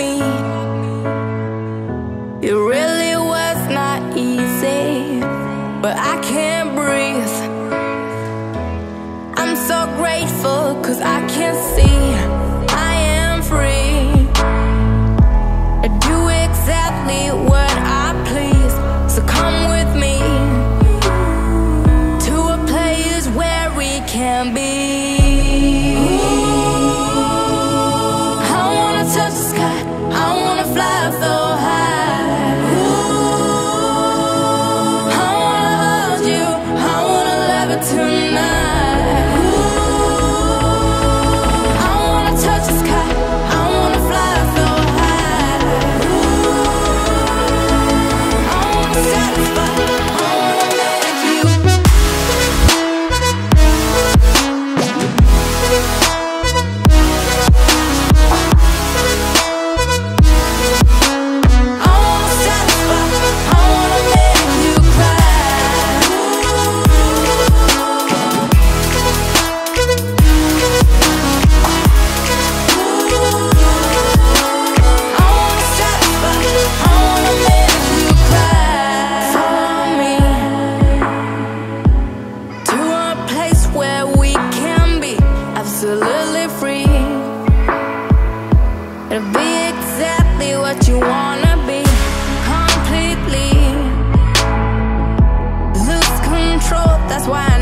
me. It really was not easy, but I can't breathe. I'm so grateful, 'cause I can see I am free. I do exactly what I please, so come with me to a place where we can be. Touch the sky, I wanna fly so high. I wanna hold you, I wanna love it tonight. I wanna touch the sky, I wanna fly so high. I wanna satisfy, I wanna make you. Absolutely free. It'll be exactly what you wanna be. Completely lose control, that's why I